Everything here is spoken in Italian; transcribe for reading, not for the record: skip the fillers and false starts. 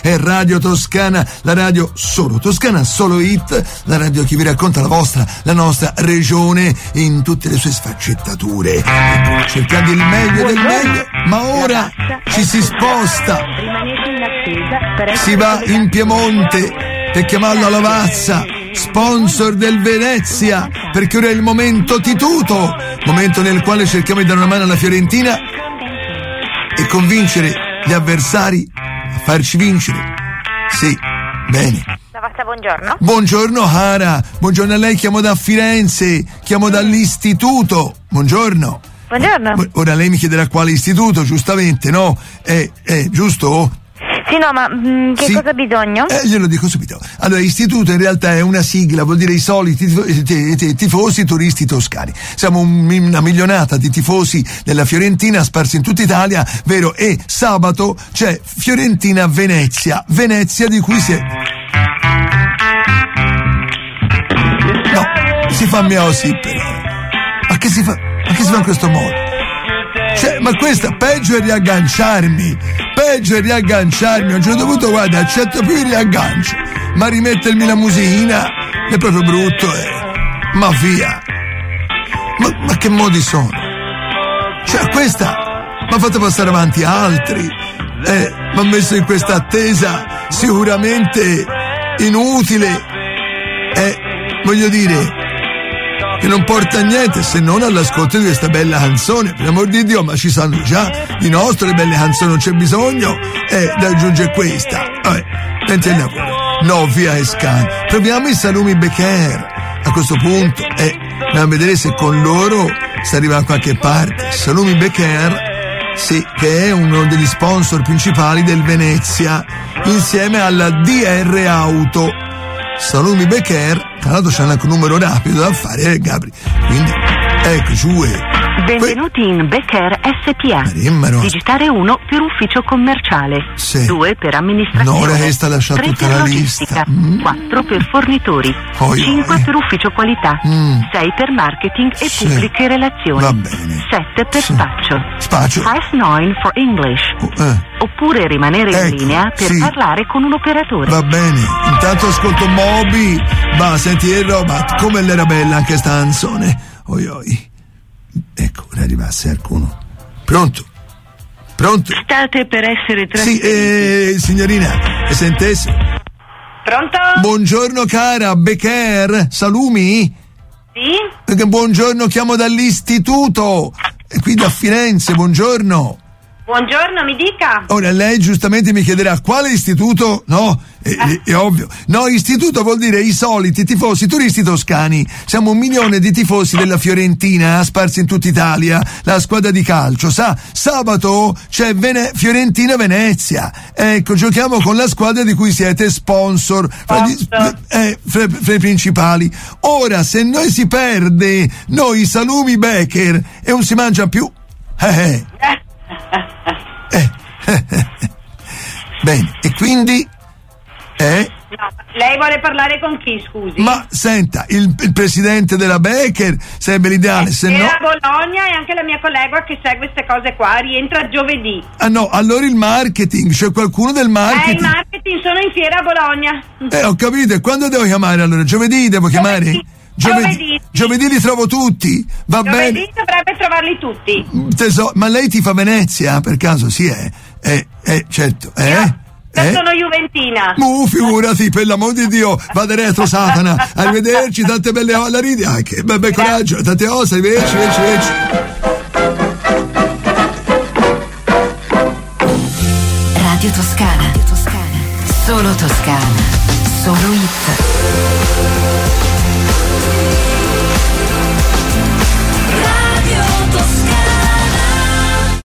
è Radio Toscana, la radio solo toscana, solo hit, la radio che vi racconta la nostra regione in tutte le sue sfaccettature, cercando il meglio del meglio, ma ora ci si sposta, si va in Piemonte per chiamarlo a Lavazza, sponsor del Venezia, perché ora è il momento tituto, momento nel quale cerchiamo di dare una mano alla Fiorentina e convincere gli avversari a farci vincere. Sì, bene. Lavazza, buongiorno. Buongiorno Hara, buongiorno a lei, chiamo da Firenze, chiamo dall'istituto. Buongiorno. Buongiorno. Ora lei mi chiederà quale istituto, giustamente, no? Giusto? Sì, no, ma che cosa ha bisogno? Glielo dico subito. Allora, istituto in realtà è una sigla, vuol dire i soliti tifosi turisti toscani. Siamo una milionata di tifosi della Fiorentina sparsi in tutta Italia, vero? E sabato c'è Fiorentina-Venezia, Venezia di cui si è... No, si fa miosi però. Ma che si fa in questo modo? Cioè, ma questa peggio è riagganciarmi. A un certo punto, guarda, accetto più il riaggancio, ma rimettermi la musina è proprio brutto, ma via. Ma che modi sono? Cioè, questa mi ha fatto passare avanti altri, mi ha messo in questa attesa sicuramente inutile, voglio dire, che non porta a niente se non all'ascolto di questa bella canzone. Per l'amor di Dio, ma ci sanno già di nostre belle canzoni, non c'è bisogno da aggiungere questa. Entriamo. No, via Escan. Proviamo i salumi Becker a questo punto, andiamo a vedere se con loro si arriva a qualche parte. Salumi Becker, sì, che è uno degli sponsor principali del Venezia, insieme alla DR Auto. Salumi Becker, tra l'altro c'è anche un numero rapido da fare, Gabri, quindi ecco giù. Benvenuti in Becker SPA. Digitare 1 per ufficio commerciale, 2 per amministrazione, no, ora sta lasciato 3 tutta per la logistica, lista. 4 per fornitori, 5 per ufficio qualità, 6 per marketing e pubbliche relazioni, va bene. 7 per spaccio. Press 9 for English. Oppure rimanere in linea per parlare con un operatore. Va bene, intanto ascolto Moby. Va, senti il Robot, come l'era bella anche sta canzone. Oi. Ecco, ora arrivasse qualcuno. Pronto? State per essere trasferiti. Sì, signorina, sentesse? Pronto? Buongiorno cara, Becker, salumi? Sì? Buongiorno, chiamo dall'istituto, qui da Firenze, buongiorno. Buongiorno, mi dica. Ora lei giustamente mi chiederà quale istituto? No, è ovvio. No, istituto vuol dire i soliti tifosi turisti toscani. Siamo 1 milione di tifosi della Fiorentina sparsi in tutta Italia, la squadra di calcio, sa? Sabato c'è Fiorentina-Venezia. Ecco, giochiamo con la squadra di cui siete sponsor fra i principali. Ora, se noi si perde, noi salumi Becker e non si mangia più. Bene, e quindi No, lei vuole parlare con chi, scusi? Ma senta, il presidente della Becker sarebbe l'ideale, se no... a Bologna, e anche la mia collega che segue queste cose qua rientra giovedì. Ah no, allora il marketing, c'è qualcuno del marketing? Il marketing, sono in fiera a Bologna. Ho capito, e quando devo chiamare allora? Giovedì devo chiamare? Giovedì li trovo tutti, va bene? Giovedì dovrebbe trovarli tutti. Ma lei tifa Venezia, per caso? Sì, certo, Io sono juventina. Figurati, per l'amor di Dio, vada retro Satana. Arrivederci, tante belle alla ridi. Che bel coraggio, tante ossa, arrivederci. Radio Toscana. Solo Toscana. Solo hit.